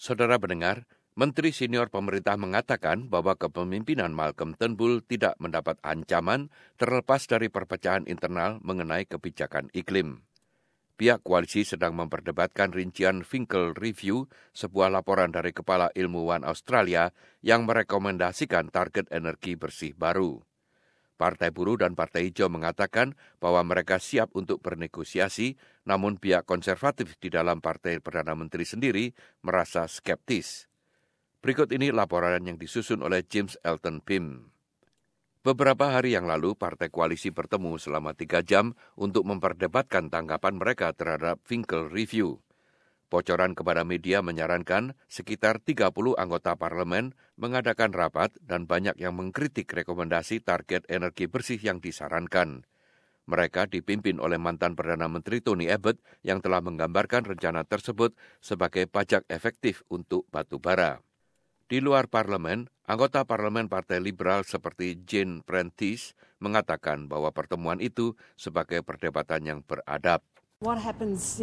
Saudara pendengar, Menteri Senior Pemerintah mengatakan bahwa kepemimpinan Malcolm Turnbull tidak mendapat ancaman terlepas dari perpecahan internal mengenai kebijakan iklim. Pihak koalisi sedang memperdebatkan rincian Finkel Review, sebuah laporan dari Kepala Ilmuwan Australia yang merekomendasikan target energi bersih baru. Partai Buruh dan Partai Hijau mengatakan bahwa mereka siap untuk bernegosiasi, namun pihak konservatif di dalam Partai Perdana Menteri sendiri merasa skeptis. Berikut ini laporan yang disusun oleh James Elton Pym. Beberapa hari yang lalu, Partai Koalisi bertemu selama 3 jam untuk memperdebatkan tanggapan mereka terhadap Finkel Review. Bocoran kepada media menyarankan sekitar 30 anggota parlemen mengadakan rapat dan banyak yang mengkritik rekomendasi target energi bersih yang disarankan. Mereka dipimpin oleh mantan Perdana Menteri Tony Abbott yang telah menggambarkan rencana tersebut sebagai pajak efektif untuk batu bara. Di luar parlemen, anggota parlemen Partai Liberal seperti Jane Prentice mengatakan bahwa pertemuan itu sebagai perdebatan yang beradab. What happens,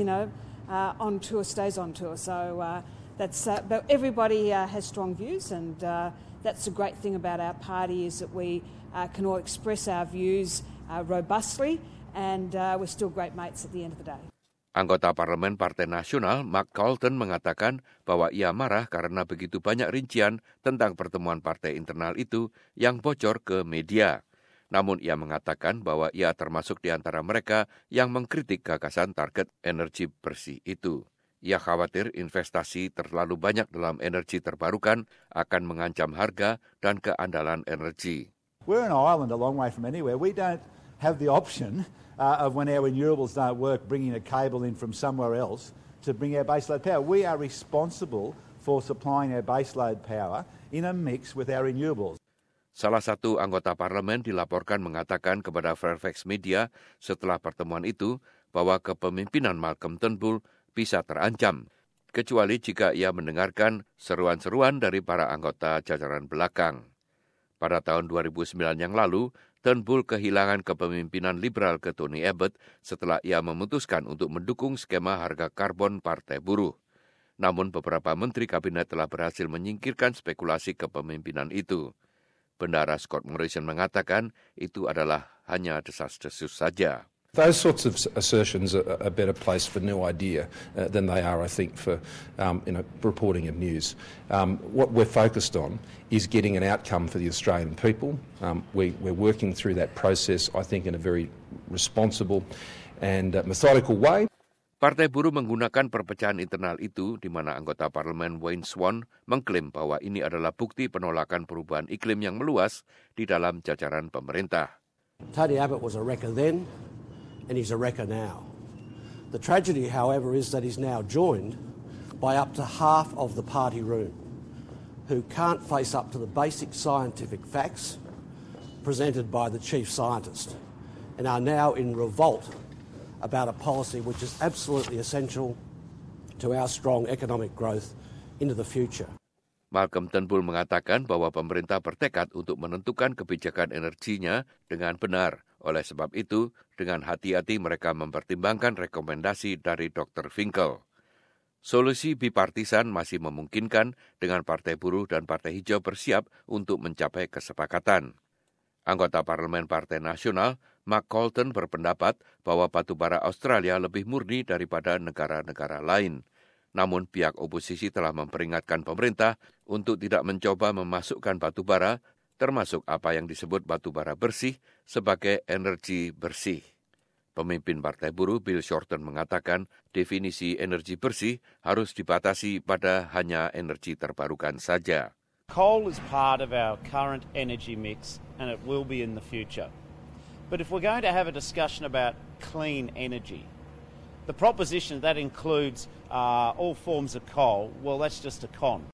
on tour stays on tour. So but everybody has strong views, and that's the great thing about our party is that we can all express our views robustly, and we're still great mates at the end of the day. Anggota Parlemen Partai Nasional Mark Carlton mengatakan bahwa ia marah karena begitu banyak rincian tentang pertemuan partai internal itu yang bocor ke media. Namun ia mengatakan bahwa ia termasuk di antara mereka yang mengkritik gagasan target energi bersih itu. Ia khawatir investasi terlalu banyak dalam energi terbarukan akan mengancam harga dan keandalan energi. We're an island a long way from anywhere. We don't have the option of when our renewables don't work, bringing a cable in from somewhere else to bring our baseload power. We are responsible for supplying our baseload power in a mix with our renewables. Salah satu anggota parlemen dilaporkan mengatakan kepada Fairfax Media setelah pertemuan itu bahwa kepemimpinan Malcolm Turnbull bisa terancam, kecuali jika ia mendengarkan seruan-seruan dari para anggota jajaran belakang. Pada tahun 2009 yang lalu, Turnbull kehilangan kepemimpinan liberal ke Tony Abbott setelah ia memutuskan untuk mendukung skema harga karbon Partai Buruh. Namun beberapa menteri kabinet telah berhasil menyingkirkan spekulasi kepemimpinan itu. Bendahara Scott Morrison mengatakan itu adalah hanya desas-desus saja. Those sorts of assertions are a better place for no idea than they are, I think, for reporting of news. What we're focused on is getting an outcome for the Australian people. We're working through that process, I think, in a very responsible and methodical way. Partai Buruh menggunakan perpecahan internal itu di mana anggota parlemen Wayne Swan mengklaim bahwa ini adalah bukti penolakan perubahan iklim yang meluas di dalam jajaran pemerintah. Tony Abbott was a wrecker then, and he's a wrecker now. The tragedy, however, is that he's now joined by up to half of the party room who can't face up to the basic scientific facts presented by the chief scientist and are now in revolt about a policy which is absolutely essential to our strong economic growth into the future. Malcolm Turnbull mengatakan bahwa pemerintah bertekad untuk menentukan kebijakan energinya dengan benar. Oleh sebab itu, dengan hati-hati mereka mempertimbangkan rekomendasi dari Dr. Finkel. Solusi bipartisan masih memungkinkan dengan Partai Buruh dan Partai Hijau bersiap untuk mencapai kesepakatan. Anggota Parlemen Partai Nasional, Mark Carlton berpendapat bahwa batubara Australia lebih murni daripada negara-negara lain. Namun pihak oposisi telah memperingatkan pemerintah untuk tidak mencoba memasukkan batubara, termasuk apa yang disebut batubara bersih, sebagai energi bersih. Pemimpin Partai Buruh Bill Shorten mengatakan definisi energi bersih harus dibatasi pada hanya energi terbarukan saja. Coal is part of our current energy mix and it will be in the future. But if we're going to have a discussion about clean energy, the proposition that includes all forms of coal, well, that's just a con.